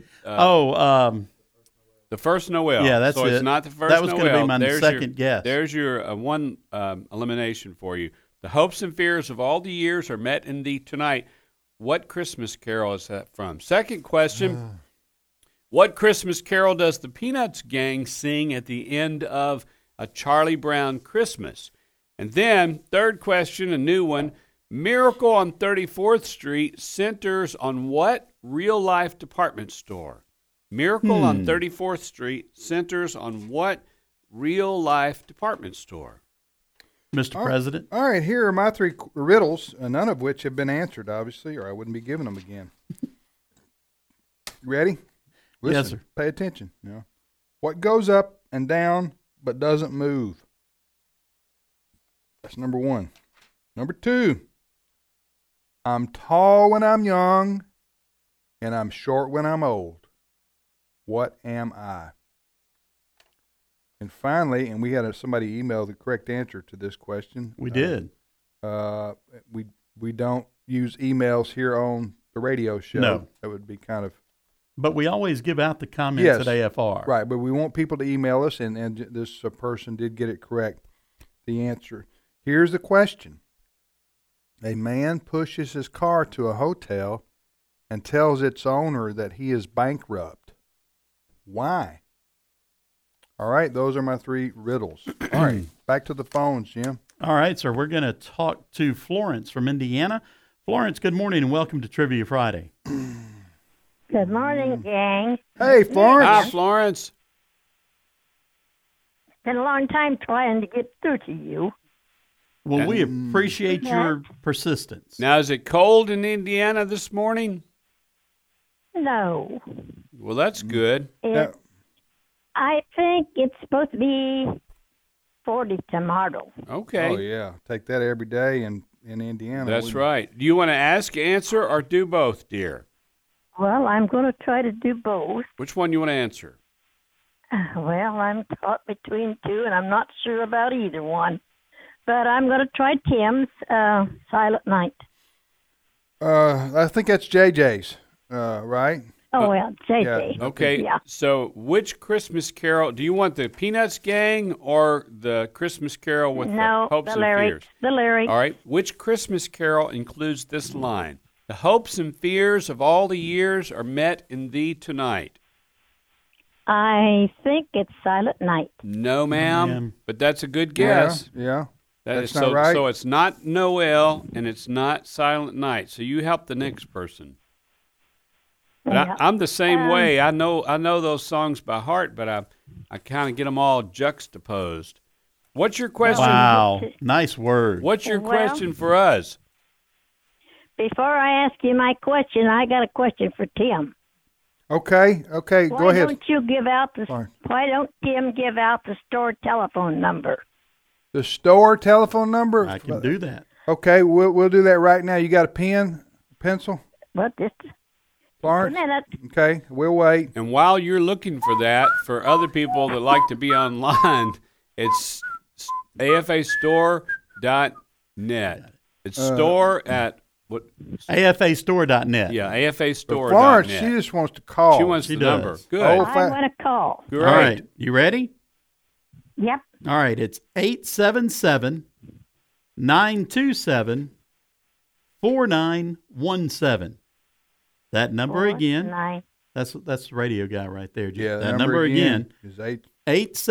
the first Noel. Yeah, that's so it. it's not the first That was Noel. going to be my There's second guess. There's your one elimination for you. The hopes and fears of all the years are met in thee tonight. What Christmas carol is that from? Second question. What Christmas carol does the Peanuts gang sing at the end of A Charlie Brown Christmas? And then, third question, a new one. Miracle on 34th Street centers on what real-life department store? Miracle on 34th Street centers on what real-life department store? Mr. President? All right, here are my three riddles, none of which have been answered, obviously, or I wouldn't be giving them again. Ready? Listen, Yes, sir. Pay attention. What goes up and down but doesn't move? That's number one. Number two. I'm tall when I'm young, and I'm short when I'm old. What am I? And finally, and we had somebody email the correct answer to this question. We did. We don't use emails here on the radio show. No. That would be kind of... But we always give out the comments Yes, at AFR. Right, but we want people to email us, and this person did get it correct, the answer. Here's the question. A man pushes his car to a hotel and tells its owner that he is bankrupt. Why? All right, those are my three riddles. All right, back to the phones, Jim. All right, sir, we're going to talk to Florence from Indiana. Florence, good morning and welcome to Trivia Friday. Good morning, gang. Hey, Florence. Hi, Florence. It's been a long time trying to get through to you. Well, we appreciate your persistence. Now, is it cold in Indiana this morning? No. Well, that's good. I think it's supposed to be 40 tomorrow. Okay. Oh, yeah. Take that every day in Indiana. That's right. Do you want to ask, answer, or do both, dear? Well, I'm going to try to do both. Which one do you want to answer? Well, I'm caught between two, and I'm not sure about either one. But I'm going to try Tim's Silent Night. I think that's JJ's, right? Oh, well, JJ. Yeah. Okay. Yeah. So, which Christmas carol do you want? The Peanuts Gang or the Christmas Carol with the hopes and fears? The lyrics. All right. Which Christmas carol includes this line? The hopes and fears of all the years are met in thee tonight. I think it's Silent Night. No, ma'am. But that's a good guess. Yeah. That's not right. So it's not Noel and it's not Silent Night. So you help the next person. But Yeah. I'm the same way. I know those songs by heart, but I kind of get them all juxtaposed. What's your question? Wow, nice word. What's your Well- question for us? Before I ask you my question, I got a question for Tim. Okay, go ahead. Why don't Tim give out the store telephone number? The store telephone number? I can do that. Okay, we'll do that right now. You got a pen, pencil? What, just Florence? a minute. Okay, we'll wait. And while you're looking for that, for other people that like to be online, it's afastore.net. It's store at what? AFAstore.net. Yeah, afastore.net. Florence, she just wants to call. She wants the does. number. Good. Oh, I want to call. Great. All right, you ready? Yep. All right, it's 877-927-4917. That number again. That's the radio guy right there. Yeah, that number again is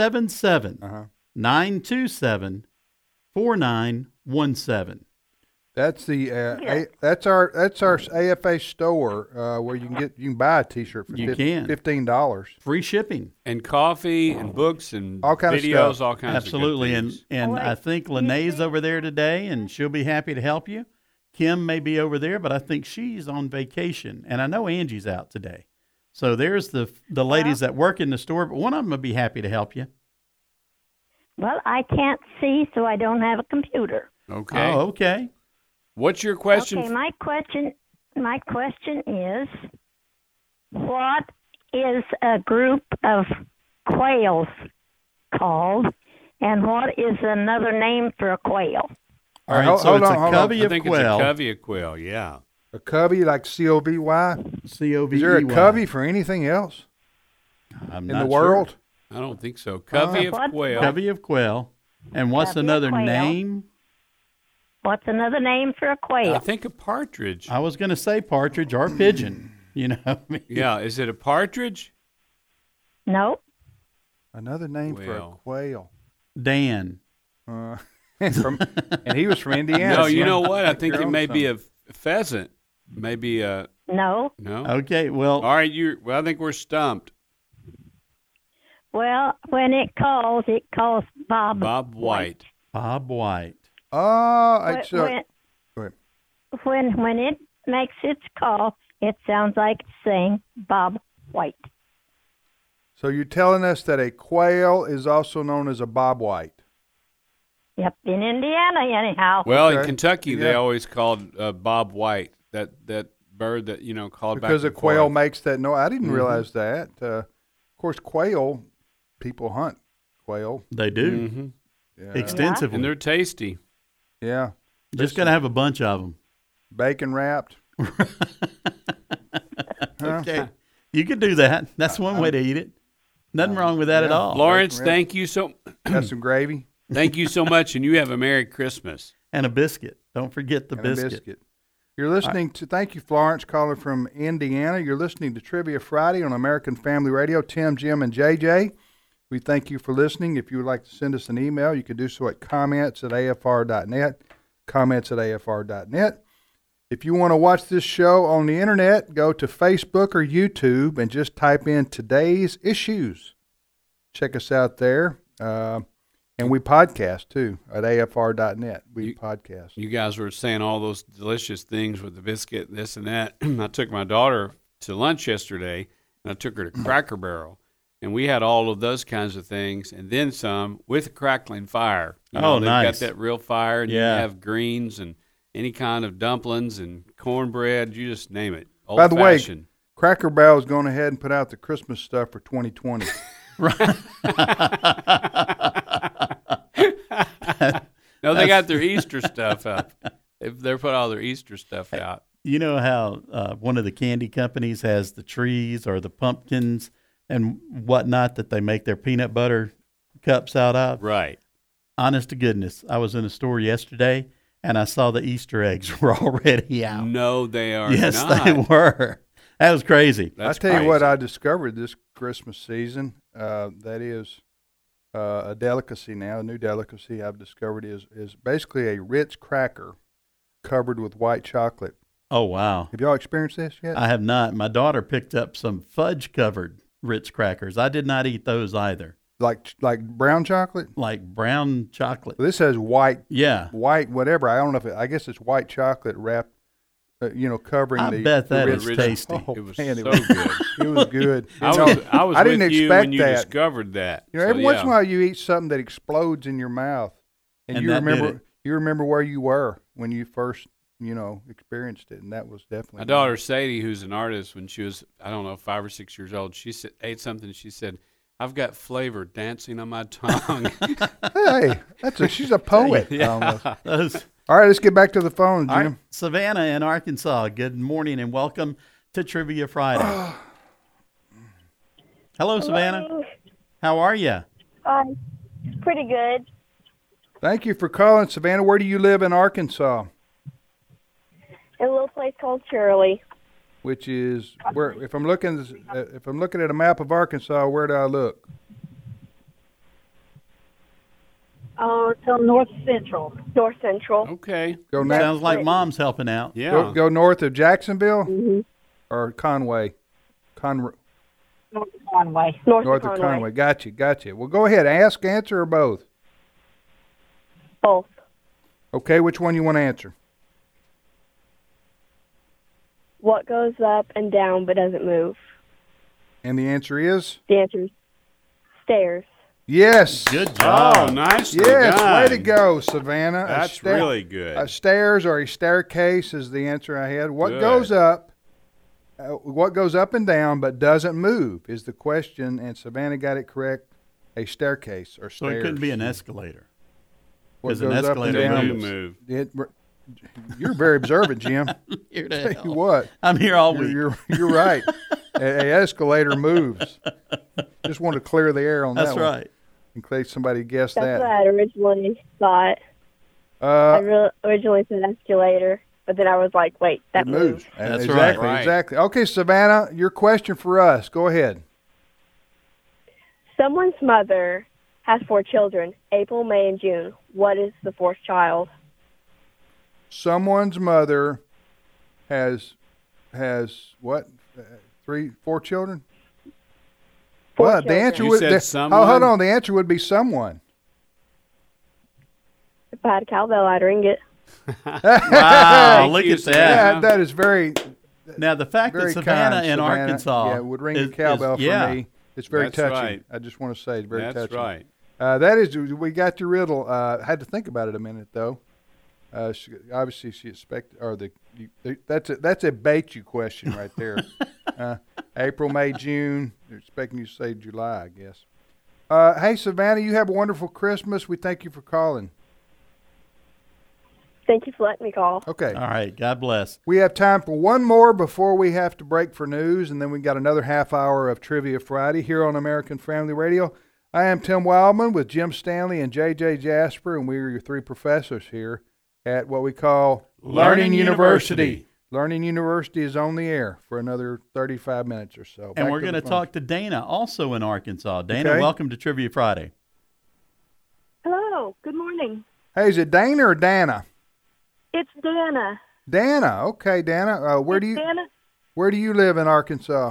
877-927-4917. That's the that's our AFA store where you can buy a T-shirt for $15. Free shipping and coffee and books and all kinds videos, of stuff. all kinds Absolutely. of good things. And I think Lenee's over there today, and she'll be happy to help you. Kim may be over there, but I think she's on vacation, and I know Angie's out today. So there's the ladies that work in the store, but one of them will be happy to help you. Well, I can't see, so I don't have a computer. Okay. Oh, okay. What's your question? Okay, my question is, what is a group of quails called, and what is another name for a quail? All right, so it's a covey of quail. It's a covey of quail, yeah. A covey, like C-O-V-Y? C-O-V-E-Y. Is there a covey for anything else in the world? Sure. I don't think so. Covey of quail. Covey of quail. And what's Covey of another quail. name? What's another name for a quail? I think a partridge. I was going to say partridge or pigeon. You know. Yeah, is it a partridge? No. Another name for a quail. Dan. And he was from Indiana. No, you know what? I think it may be a pheasant. Maybe a No. Okay, well. All right, I think we're stumped. Well, when it calls Bob. Bob White. Bob White. Oh, when it makes its call, it sounds like it's saying Bob White. So you're telling us that a quail is also known as a Bob White? Yep, in Indiana, anyhow. Well, in Kentucky, they always called Bob White, that bird that, called back and forth. Because a quail makes that noise. I didn't realize that. Of course, quail, people hunt quail. They do. Mm-hmm. Yeah. Extensively. And they're tasty. Yeah. Just got to have a bunch of them. Bacon wrapped. Okay. You could do that. That's one way to eat it. Nothing wrong with that at all. Lawrence, thank you so Got some gravy? Thank you so much, and you have a Merry Christmas. And a biscuit. Don't forget the biscuit. You're listening to, thank you, Florence, caller from Indiana. You're listening to Trivia Friday on American Family Radio. Tim, Jim, and JJ. We thank you for listening. If you would like to send us an email, you can do so at comments@afr.net, comments@afr.net. If you want to watch this show on the internet, go to Facebook or YouTube and just type in Today's Issues. Check us out there. And we podcast, too, at afr.net. We podcast. You guys were saying all those delicious things with the biscuit, this and that. I took my daughter to lunch yesterday, and I took her to Cracker Barrel. And we had all of those kinds of things, and then some with a crackling fire. They've nice. got that real fire, and Yeah. you have greens and any kind of dumplings and cornbread. You just name it. By the way, Old-fashioned. Cracker Barrel's going ahead and put out the Christmas stuff for 2020. No, they got their Easter stuff out. They're put all their Easter stuff out. You know how one of the candy companies has the trees or the pumpkins and whatnot that they make their peanut butter cups out of? Right. Honest to goodness, I was in a store yesterday and I saw the Easter eggs were already out. No, they are yes, not. they were. That was crazy. I tell you what I discovered this Christmas season, that is a delicacy now, a new delicacy I've discovered is basically a Ritz cracker covered with white chocolate. Oh, wow. Have y'all experienced this yet? I have not. My daughter picked up some fudge-covered Ritz crackers. I did not eat those either. Like brown chocolate? Like brown chocolate. This has white. Yeah. White, whatever. I don't know if I guess it's white chocolate wrapped, covering I the. bet that Ritz. is tasty. It was man, so good. It was good. I was I didn't with you expect when you that. discovered that. Every once in a while you eat something that explodes in your mouth, and you that did remember it. you remember where you were when you first experienced it, and that was definitely My daughter Sadie, who's an artist, when she was 5 or 6 years old, she ate something. She said, "I've got flavor dancing on my tongue." Hey, she's a poet. Yeah. Almost. All right, let's get back to the phone, Jim. All right, Savannah in Arkansas. Good morning and welcome to Trivia Friday. Hello, Savannah. How are you? Pretty good. Thank you for calling, Savannah. Where do you live in Arkansas? In a little place called Shirley. Which is where? If I'm looking at a map of Arkansas, where do I look? So North Central. North Central. Okay. Go Sounds like Mom's helping out. Yeah. Go north of Jacksonville Mm-hmm. or Conway. North of Conway. North of Conway. Gotcha. Well, go ahead. Ask, answer, or both. Both. Okay. Which one you want to answer? What goes up and down but doesn't move? And the answer is? The answer is stairs. Yes. Good job. Oh, nicely Yes, done. way to go, Savannah. That's really good. Stairs or a staircase is the answer I had. What Good. goes up? What goes up and down but doesn't move is the question, and Savannah got it correct. A staircase or So stairs. it couldn't be an escalator. What Because an goes up and escalator down? moves. You're very observant, Jim. Here to Tell hell. you what, I'm here all week. You're right. A escalator moves. Just want to clear the air on That's that one. right. In case somebody guessed That's that. what I had originally thought. I originally said escalator, but then I was like, wait, that It moves. moves. That's exactly, right. Exactly. Okay, Savannah, your question for us. Go ahead. Someone's mother has 4 children, April, May, and June. What is the 4th child? Someone's mother has what? 4 children? 4 Well, the children. answer You would. said Hold someone? on. The answer would be someone. If I had a cowbell, I'd ring it. Wow, look you, at that. Yeah, that is very. Now, the fact Very that Savannah kind, in Savannah. Arkansas Yeah, would ring a cowbell for me. It's very That's touching. right. I just want to say it's very That's touching. right. That is, we got your riddle. I had to think about it a minute though. Obviously, she expected, or that's a bait you question right there. April, May, June. They're expecting you to say July, I guess. Hey, Savannah, you have a wonderful Christmas. We thank you for calling. Thank you for letting me call. Okay. All right. God bless. We have time for one more before we have to break for news, and then we got another half hour of Trivia Friday here on American Family Radio. I am Tim Wildman with Jim Stanley and J.J. Jasper, and we are your 3 professors here at what we call Learning University. Learning University is on the air for another 35 minutes or so. And Back we're to going the to phone. talk to Dana, also in Arkansas. Dana, Okay. welcome to Trivia Friday. Hello. Good morning. Hey, is it Dana or Dana? It's Dana. Dana. Okay, Dana. Where do you live in Arkansas?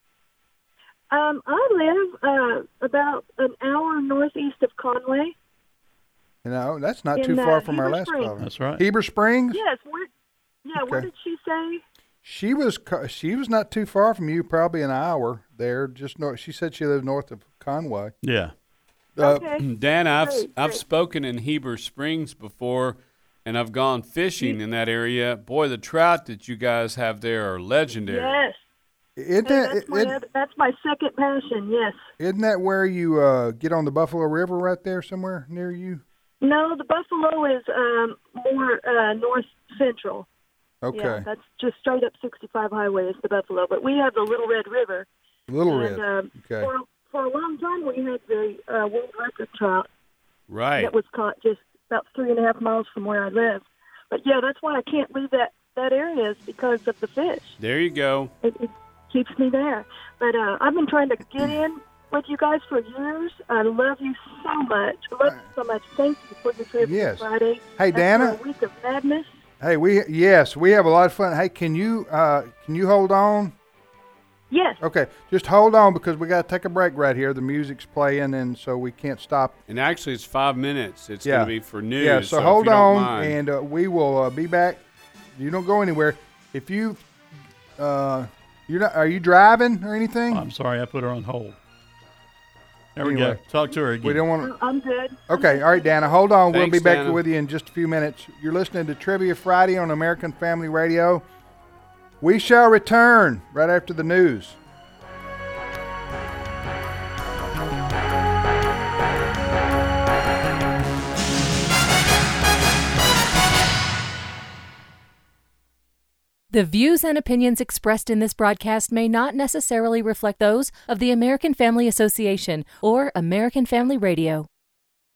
I live about an hour northeast of Conway. No, that's not In, too far from our Heber last Springs. caller. That's right. Heber Springs? Yes. What Okay. did she say? She was not too far from you, probably an hour there. Just north. She said she lived north of Conway. Yeah. Okay. Dan, Great, I've great. spoken in Heber Springs before, and I've gone fishing in that area. Boy, the trout that you guys have there are legendary. Yes. Isn't That's my second passion. Yes. isn't that where you get on the Buffalo River right there somewhere near you? No, the Buffalo is more north central. Okay. Yeah, that's just straight up 65 highway is the Buffalo. But we have the Little Red River. Little and, Red. Okay. For a long time, we had the world record trout Right. that was caught just about 3.5 miles from where I live. But yeah, that's why I can't leave that area is because of the fish. There you go. It keeps me there. But I've been trying to get in with you guys for years. I love you so much. I love you so much. Thank you for the trip Yes. Friday. Hey, That's Dana. a week of madness. Hey, we have a lot of fun. Hey, can you hold on? Yes. Okay, just hold on because we got to take a break right here. The music's playing, and so we can't stop. And actually, it's 5 minutes. It's Yeah. going to be for news. Yeah, so if hold you don't on, mind. and we will be back. You don't go anywhere. If you, are you driving or anything? I'm sorry, I put her on hold. There we Anyway, go. Talk to her again. We don't want to. I'm good. Okay, all right, Dana, hold on. We'll Thanks, be back Dana. with you in just a few minutes. You're listening to Trivia Friday on American Family Radio. We shall return right after the news. The views and opinions expressed in this broadcast may not necessarily reflect those of the American Family Association or American Family Radio.